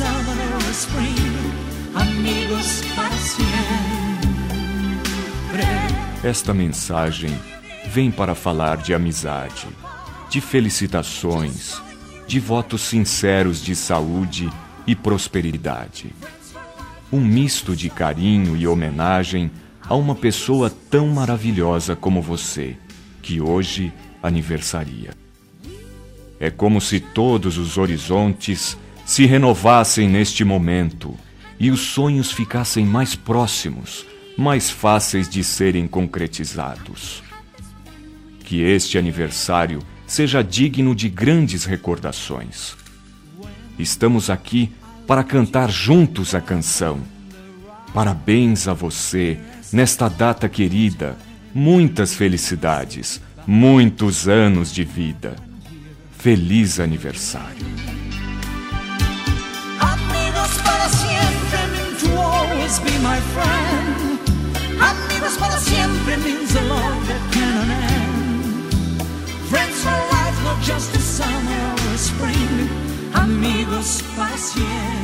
summer or a spring, amigos para sempre. Esta mensagem vem para falar de amizade, de felicitações, de votos sinceros de saúde e prosperidade. Um misto de carinho e homenagem a uma pessoa tão maravilhosa como você, que hoje aniversaria. É como se todos os horizontes se renovassem neste momento e os sonhos ficassem mais próximos, mais fáceis de serem concretizados. Que este aniversário seja digno de grandes recordações. Estamos aqui para cantar juntos a canção. Parabéns a você nesta data querida. Muitas felicidades, muitos anos de vida. Feliz aniversário. Amigos para siempre mean to always be my friend. Amigos para siempre means a love that cannot end. Friends for life, not just a summer or a spring. Amigos para siempre.